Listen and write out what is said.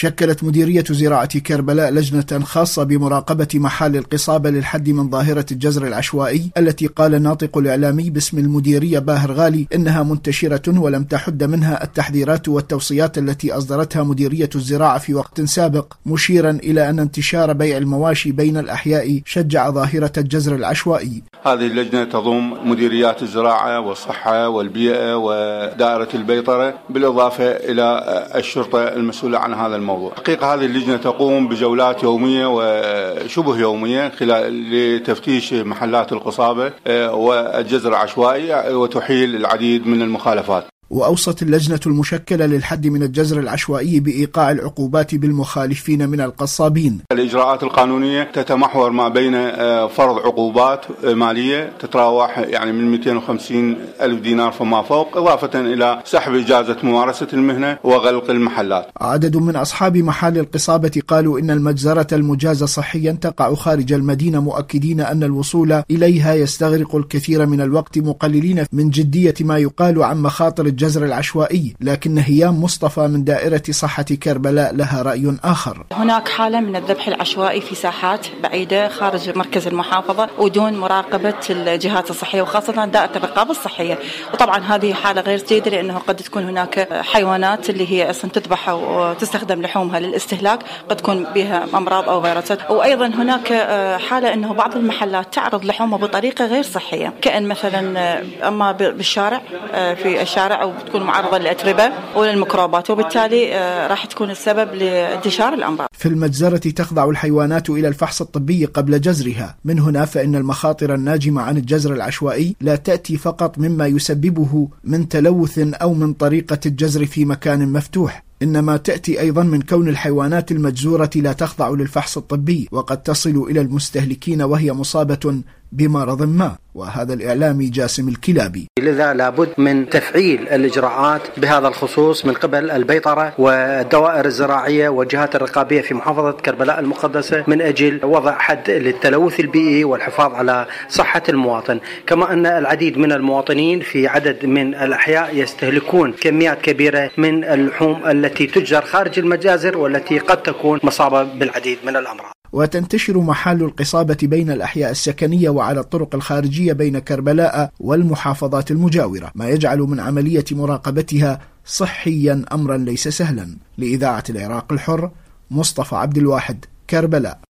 شكلت مديرية زراعة كربلاء لجنة خاصة بمراقبة محال القصابة للحد من ظاهرة الجزر العشوائي، التي قال الناطق الإعلامي باسم المديرية باهر غالي إنها منتشرة ولم تحد منها التحذيرات والتوصيات التي أصدرتها مديرية الزراعة في وقت سابق، مشيرا إلى أن انتشار بيع المواشي بين الأحياء شجع ظاهرة الجزر العشوائي. هذه اللجنة تضم مديريات الزراعة والصحة والبيئة ودائرة البيطرة بالإضافة إلى الشرطة المسؤولة عن هذا الموضوع. حقيقة هذه اللجنة تقوم بجولات يومية وشبه يومية لتفتيش محلات القصابة والجزر العشوائي وتحيل العديد من المخالفات. وأوصت اللجنة المشكلة للحد من الجزر العشوائي بإيقاع العقوبات بالمخالفين من القصابين. الإجراءات القانونية تتمحور ما بين فرض عقوبات مالية تتراوح من 250 ألف دينار فما فوق، إضافة إلى سحب إجازة ممارسة المهنة وغلق المحلات. عدد من أصحاب محال القصابة قالوا إن المجزرة المجازة صحيا تقع خارج المدينة، مؤكدين أن الوصول إليها يستغرق الكثير من الوقت، مقللين من جدية ما يقال عن مخاطر الجزر العشوائي. لكن هيام مصطفى من دائرة صحة كربلاء لها رأي آخر. هناك حالة من الذبح العشوائي في ساحات بعيدة خارج مركز المحافظة ودون مراقبة الجهات الصحية وخاصة دائرة الرقابة الصحية، وطبعا هذه حالة غير جيدة لأنه قد تكون هناك حيوانات اللي هي أصلا تذبح وتستخدم لحومها للاستهلاك قد تكون بها أمراض أو فيروسات. وأيضا هناك حالة أنه بعض المحلات تعرض لحومها بطريقة غير صحية، كأن مثلا أما بالشارع في الشارع أو تكون معرضة للأتربة وللميكروبات، وبالتالي راح تكون السبب لانتشار الأمراض. في المجزرة تخضع الحيوانات إلى الفحص الطبي قبل جزرها، من هنا فإن المخاطر الناجمة عن الجزر العشوائي لا تأتي فقط مما يسببه من تلوث أو من طريقة الجزر في مكان مفتوح، إنما تأتي أيضا من كون الحيوانات المجزورة لا تخضع للفحص الطبي وقد تصل إلى المستهلكين وهي مصابة بمرض ما. وهذا الإعلامي جاسم الكلابي. لذا لابد من تفعيل الإجراءات بهذا الخصوص من قبل البيطرة والدوائر الزراعية والجهات الرقابية في محافظة كربلاء المقدسة من أجل وضع حد للتلوث البيئي والحفاظ على صحة المواطن. كما أن العديد من المواطنين في عدد من الأحياء يستهلكون كميات كبيرة من اللحوم التي تجزر خارج المجازر والتي قد تكون مصابة بالعديد من الأمراض. وتنتشر محال القصابة بين الأحياء السكنية وعلى الطرق الخارجية بين كربلاء والمحافظات المجاورة، ما يجعل من عملية مراقبتها صحيا أمرا ليس سهلا. لإذاعة العراق الحر، مصطفى عبد الواحد، كربلاء.